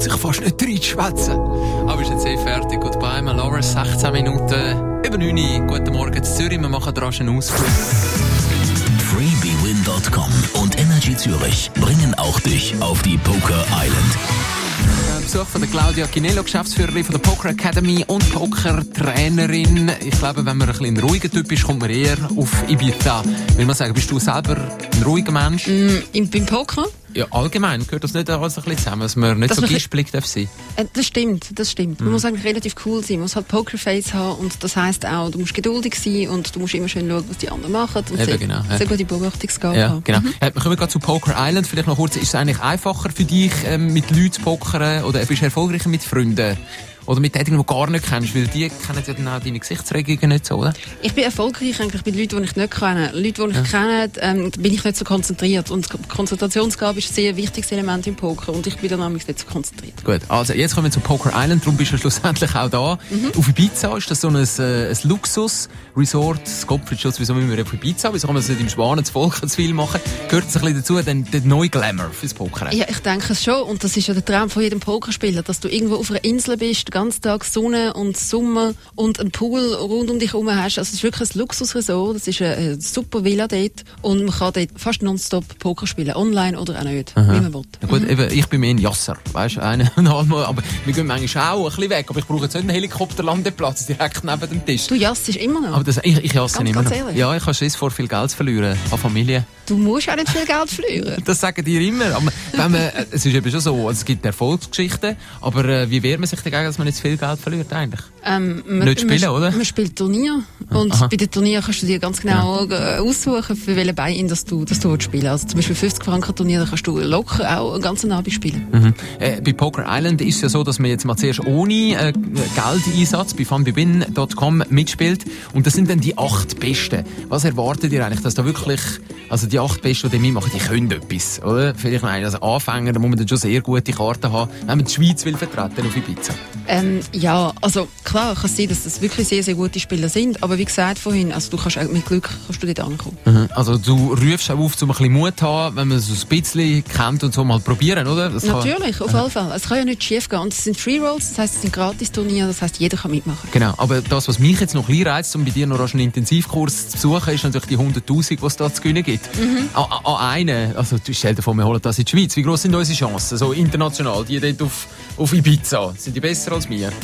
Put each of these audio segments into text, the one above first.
traut sich fast nicht reinzuschwätzen. Aber ist jetzt fertig. Goodbye, my lovers. 16 Minuten über 9 Uhr. Guten Morgen in Zürich. Wir machen rasch einen Ausflug. freebwin.com und Energy Zürich bringen auch dich auf die Poker Island. Besuch von der Claudia Ginello, Geschäftsführerin von der Poker Academy und Pokertrainerin. Ich glaube, wenn man ein bisschen ein ruhiger Typ ist, kommt man eher auf Ibiza. Will man sagen, bist du selber ein ruhiger Mensch? Beim Poker? Ja, allgemein gehört das nicht alles ein bisschen zusammen, dass man nicht so gispelig sein darf. Das stimmt. Man muss eigentlich relativ cool sein. Man muss halt Pokerface haben und das heisst auch, du musst geduldig sein und du musst immer schön schauen, was die anderen machen und sehr gute Beobachtungsgabe haben. Genau. Wir kommen gerade zu Poker Island. Vielleicht noch kurz, ist es eigentlich einfacher für dich, mit Leuten zu pokern oder bist du erfolgreicher mit Freunden? Oder mit denen, die du gar nicht kennst, weil die kennen ja dann auch deine Gesichtsregungen nicht so, oder? Ich bin erfolgreich eigentlich bei Leuten, die ich nicht kenne. Leute, die ich kenne, bin ich nicht so konzentriert. Und Konzentrationsgabe ist ein sehr wichtiges Element im Poker. Und ich bin dann nämlich nicht so konzentriert. Gut, also jetzt kommen wir zu Poker Island. Darum bist du schlussendlich auch da. Auf Ibiza ist das so ein Luxus-Resort. Gottfried-Schutz, wieso müssen wir auf Ibiza? Wieso kann man es nicht im Schwanensvolk zu viel machen? Gehört es ein bisschen dazu, dann der neue Glamour fürs Poker? Ja, ich denke es schon. Und das ist ja der Traum von jedem Pokerspieler, dass du irgendwo auf einer Insel bist, den ganzen Tag Sonne und Sommer und einen Pool rund um dich herum hast. Also es ist wirklich ein Luxusresort. Es ist eine super Villa dort. Und man kann dort fast nonstop Poker spielen. Online oder auch nicht. Wie man will. Ja, gut, eben, ich bin mehr ein Jasser. Weißt du, aber wir gehen manchmal auch ein bisschen weg. Aber ich brauche jetzt nicht einen Helikopterlandeplatz direkt neben dem Tisch. Du jassest immer noch. Aber ich jasse ganz, immer noch. Ehrlich. Ja, ich habe Schiss vor viel Geld zu verlieren. An Familie. Du musst auch nicht viel Geld verlieren. Das sagen die immer. Aber es ist eben schon so, es gibt Erfolgsgeschichten. Aber wie wehrt man sich dagegen, dass man nicht zu viel Geld verliert eigentlich? Nicht spielen, oder? Man spielt Turnier. Und bei den Turnieren kannst du dir ganz genau aussuchen, für welche Buy-in dass du spielen. Also zum Beispiel 50 Franken Turnier, da kannst du locker auch einen ganzen Abend spielen. Bei Poker Island ist es ja so, dass man jetzt mal zuerst ohne Geldeinsatz bei funbewin.com mitspielt. Und das sind dann die 8 Besten. Was erwartet ihr eigentlich, dass da wirklich, also die 8 Besten, die mitmachen, die können etwas, oder? Vielleicht also Anfänger, da muss man dann schon sehr gute Karten haben, wenn man die Schweiz will vertreten auf Ibiza. Ja, also klar kann es sein, dass das wirklich sehr, sehr gute Spieler sind, aber wie gesagt vorhin, also du kannst auch mit Glück kannst du dort ankommen. Also du rufst auch auf, um ein bisschen Mut zu haben, wenn man so ein bisschen kennt und so mal probieren, oder? Das natürlich, auf jeden Fall. Es kann ja nicht schief gehen. Und es sind Free Rolls, das heisst, es sind Gratis-Turniere, das heisst, jeder kann mitmachen. Genau, aber das, was mich jetzt noch ein bisschen reizt, um bei dir noch einen Intensivkurs zu besuchen, ist natürlich die 100'000, die es da zu gewinnen gibt. An einen, also stell dir vor, wir holen das in die Schweiz. Wie gross sind unsere Chancen, so international, die dort auf Ibiza? Sind die besser als wir?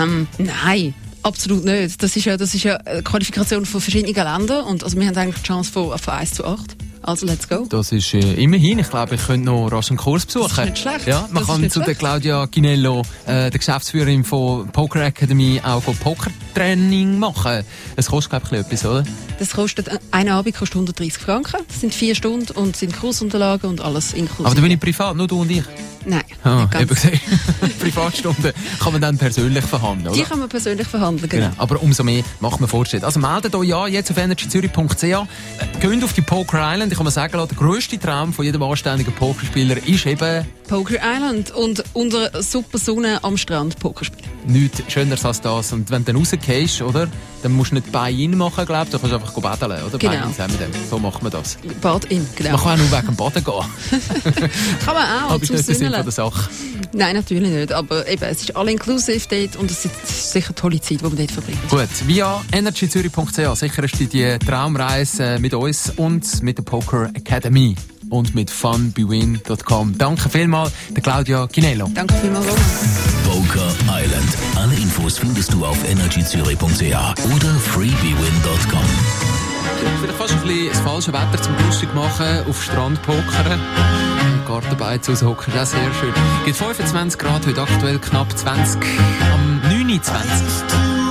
Nein. Absolut nicht. Das ist ja eine Qualifikation von verschiedenen Ländern und also wir haben eigentlich die Chance von 1:8. Also let's go. Das ist immerhin. Ich glaube, ich könnte noch rasch einen Kurs besuchen. Das ist nicht schlecht. Ja, man kann zu der Claudia Ginello, der Geschäftsführerin von Poker Academy, auch Pokertraining machen. Es kostet, glaube ich, etwas, oder? Das kostet, ein Abend kostet 130 Franken. Das sind 4 Stunden und sind Kursunterlagen und alles inklusive. Aber da bin ich privat, nur du und ich? Nein. Eben gesehen. Privatstunden kann man dann persönlich verhandeln, oder? Die kann man persönlich verhandeln, genau. Aber umso mehr macht man Fortschritt. Also meldet euch ja jetzt auf energyzürich.ch. Geht auf die Poker Island. Ich kann mal sagen, der grösste Traum von jedem anständigen Pokerspieler ist eben Poker Island und unter super Sonne am Strand Poker spielen. Nichts Schöneres als das. Und wenn du dann rausgehst, oder? Dann musst du nicht Buy-in machen, glaube ich. Du kannst einfach baden, oder? Genau. So macht man das. Bad-in, genau. Man kann auch nur wegen dem Baden gehen. Kann man auch. Aber ist nicht der Sinn von der Sache? Nein, natürlich nicht. Aber eben, es ist all-inclusive dort und es ist sicher eine tolle Zeit, die man dort verbringt. Gut, via energyzürich.ch sicherst du die Traumreise mit uns und mit der Poker Academy und mit funbewin.com. Danke vielmals, der Claudia Ginello. Danke vielmals, Roman. Poker Island. Alle Infos findest du auf energyzürich.ch oder freebewin.com. Vielleicht fast ein bisschen das falsche Wetter zum lustig machen, auf Strand pokern. Gartenbeiz raushocken, das ist sehr schön. Geht 25 Grad, heute aktuell knapp 20, am 29.